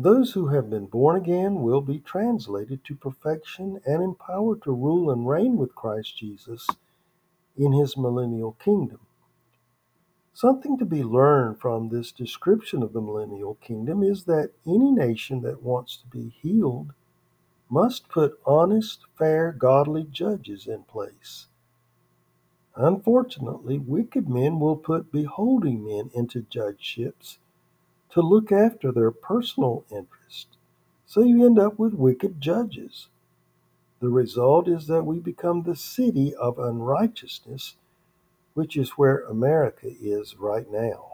Those who have been born again will be translated to perfection and empowered to rule and reign with Christ Jesus in his millennial kingdom. Something to be learned from this description of the millennial kingdom is that any nation that wants to be healed must put honest, fair, godly judges in place. Unfortunately, wicked men will put beholding men into judgeships to look after their personal interest. So you end up with wicked judges. The result is that we become the city of unrighteousness, which is where America is right now.